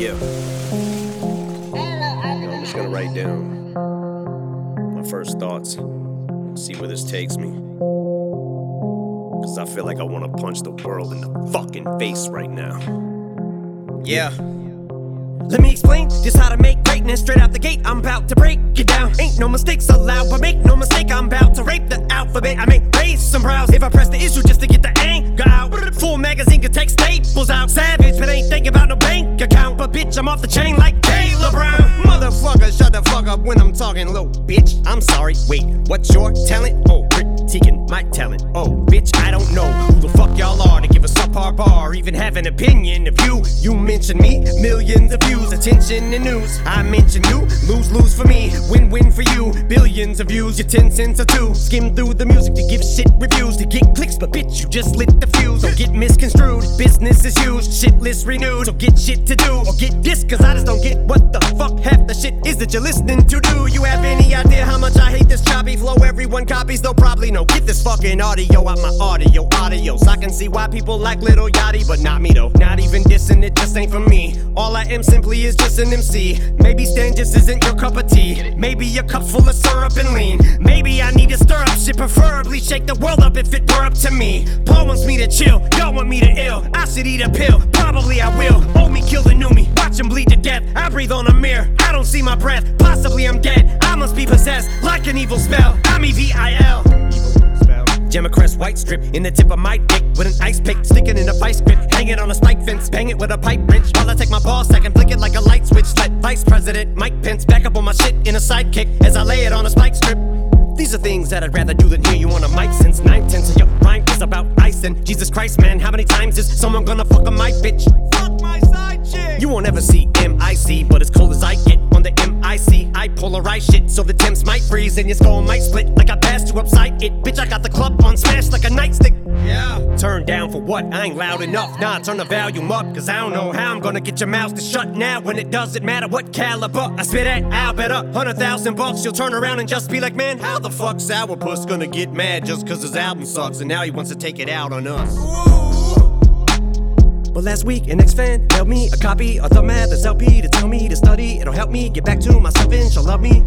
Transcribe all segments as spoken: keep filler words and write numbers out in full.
Yeah. I'm just gonna write down my first thoughts, see where this takes me. Cause I feel like I wanna punch the world in the fucking face right now. Yeah. Let me explain just how to make greatness. Straight out the gate, I'm about to break it down. Ain't no mistakes allowed, but make no mistake, I'm about to rape the alphabet. I may raise some brows if I press the issue just to get the anger out. Full magazine can take staples out. Savage, but ain't thinking about no bank account. But bitch, I'm off the chain like Taylor Brown. Motherfucker, shut the fuck up when I'm talking low. Bitch, I'm sorry, wait, what's your talent? Oh, critiquing my talent. Oh, bitch, I don't know who the fuck y'all are to give a subpar bar, even have an opinion of you. You mention me, millions of views, attention and news. I mention you, lose, lose for me, win, win for you. Billions of views, your ten cents or two. Skim through the music to give shit reviews, to get clicks, but bitch, you just lit the fuse. Don't get misconstrued, business is used, shit list renewed. So get shit to do, or get this, cause I just don't get what the fuck half the shit is that you're listening to. Do you have any idea how much I hate this choppy flow? Everyone copies, they'll probably know. Get this fucking audio out my audio, audios. I can see why people like Lil Yachty, but not me though. Not even dissing, it just ain't for me. All I am simply is just an M C. Maybe Stan just isn't your cup of tea. Maybe your cup's full of syrup and lean. Maybe I need to stir up shit, preferably shake the world up if it were up to me. Paul wants me to chill, y'all want me to ill. I should eat a pill, probably I will. Old me kill the new me, watch him bleed to death. I breathe on a mirror, I don't see my breath. Possibly I'm dead, I must be possessed like an evil spell. I'm E V I L. Gemma Crest white strip in the tip of my dick with an ice pick, sticking in a vice grip, hanging on a spike fence, bang it with a pipe wrench while I take my ball sack and flick it like a light switch. Let Vice President Mike Pence back up on my shit in a sidekick as I lay it on a spike strip. These are things that I'd rather do than hear you on a mic since nine tenths of your rhyme is about ice. And Jesus Christ, man, how many times is someone gonna fuck on my bitch? Fuck my side chick. You won't ever see M I C, but as cold as I get on the M I C, I polarize shit so the temps might freeze and your skull might split like I passed you upside it. Bitch, I got the club on smash like a nightstick. Yeah. Turn down for what? I ain't loud enough. Nah, turn the volume up, cause I don't know how I'm gonna get your mouth to shut now when it doesn't matter what caliber I spit at. I'll bet a hundred thousand bucks you'll turn around and just be like, man, how the fuck Sourpuss gonna get mad just cause his album sucks and now he wants to take it out on us? But last week, an ex-fan mailed me a copy of the Mathers L P to tell me to study. It'll help me get back to myself and she'll love me.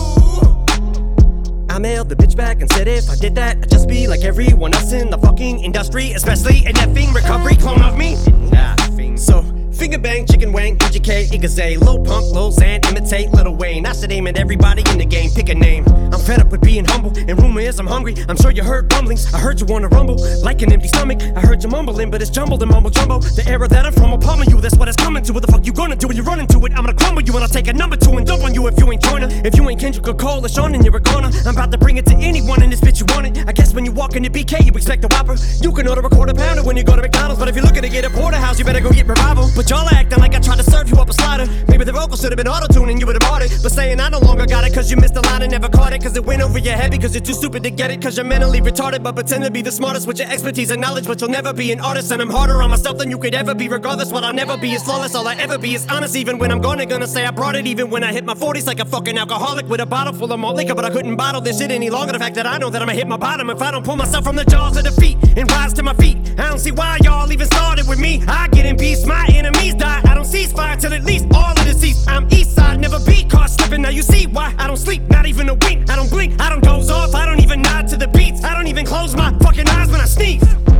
I mailed the bitch back and said if I did that, I'd just be like everyone else in the fucking industry, especially an effing recovery clone of me. Nah, so finger bang, chicken wang, P G K, Igaze, Lil Pump, Lil Xan, imitate Lil Wayne. I should aim at everybody in the game, pick a name. I'm fed up with being humble, and rumor is I'm hungry. I'm sure you heard rumblings, I heard you wanna rumble like an empty stomach. I heard you mumbling, but it's jumbled and mumble jumbo. The era that I'm from will pummel you, that's what it's coming to. What the fuck you gonna do when you run into it? I'm gonna crumble you and I'll take a number two and dump on you if you ain't joiner. If you ain't Kendrick or Cole or Sean, then you're a goner. I'm about to bring it to anyone in this bitch you want it. I guess when you walk into B K, you expect a Whopper. You can order a quarter pounder when you go to McDonald's, but if you're looking to get a porterhouse, you better go get Revival. But y'all are acting like I tried to serve you up a slider. Maybe the vocals should have been auto-tuned and you would have bought it. But saying I no longer got it cause you missed the line and never caught it, cause it went over your head because you're too stupid to get it, cause you're mentally retarded but pretend to be the smartest with your expertise and knowledge. But you'll never be an artist, and I'm harder on myself than you could ever be. Regardless, what I'll never be is flawless. All I ever be is honest, even when I'm gonna gonna say I brought it. Even when I hit my forties like a fucking alcoholic with a bottle full of malt liquor, but I couldn't bottle this shit any longer. The fact that I know that I'ma hit my bottom if I don't pull myself from the jaws of defeat and rise to my feet. I don't see why y'all even started with me. I get in peace, my enemies die. I don't cease fire till at least all of the seats. I'm east side, never be caught slipping. Now you see why I don't sleep, not even a wink. I don't blink, I don't doze off, I don't even nod to the beats. I don't even close my fucking eyes when I sneeze.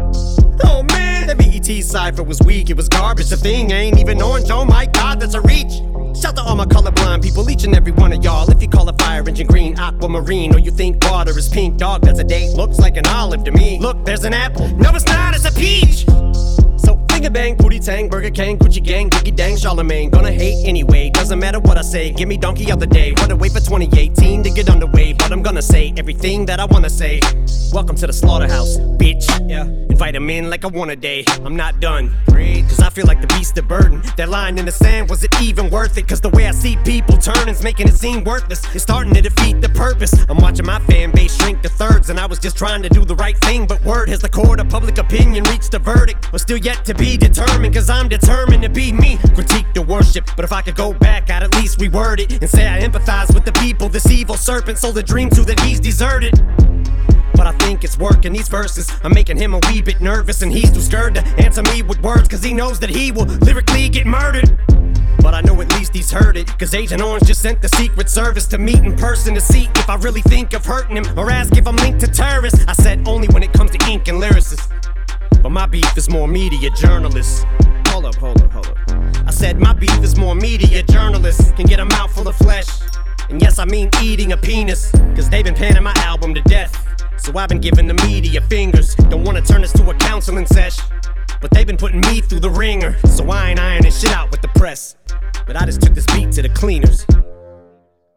Oh man, that B E T cipher was weak, it was garbage. The thing ain't even orange, oh my god, that's a reach. Shout to all my colorblind people, each and every one of y'all. If you call a fire engine green, aquamarine, or you think water is pink, dog, that's a date, looks like an olive to me. Look, there's an apple, no it's not, it's a peach. So finger bang, booty tang, Burger King, Gucci gang, Biggie dang, Charlemagne. Gonna hate anyway, doesn't matter what I say. Give me donkey of the day, wanna wait for twenty eighteen to get underway. But I'm gonna say everything that I wanna say. Welcome to the slaughterhouse, bitch. Yeah, invite them in like I want a day. I'm not done, cause I feel like the beast of burden. That line in the sand, was it even worth it? Cause the way I see people turning's making it seem worthless. It's starting to defeat the purpose. I'm watching my fan base shrink to thirds, and I was just trying to do the right thing. But word has the court of public opinion reached a verdict. We're still yet to be determined, cause I'm determined to be me. Critique the worship, but if I could go back, I'd at least reword it and say I empathize with the people this evil serpent sold a dream to that he's deserted. But I think it's working, these verses are making him a wee bit nervous, and he's too scared to answer me with words, cause he knows that he will lyrically get murdered. but I know at least he's heard it. Cause Agent Orange just sent the Secret Service to meet in person to see if I really think of hurting him, or ask if I'm linked to terrorists. I said only when it comes to ink and lyricists, but my beef is more media journalists. Hold up, hold up, hold up. I said my beef is more media journalists can get a mouthful of flesh. And yes, I mean eating a penis, cause they've been panning my album to death. So I've been giving the media fingers. Don't wanna turn this to a counseling sesh, but they've been putting me through the ringer. So I ain't ironing shit out with the press, but I just took this beat to the cleaners.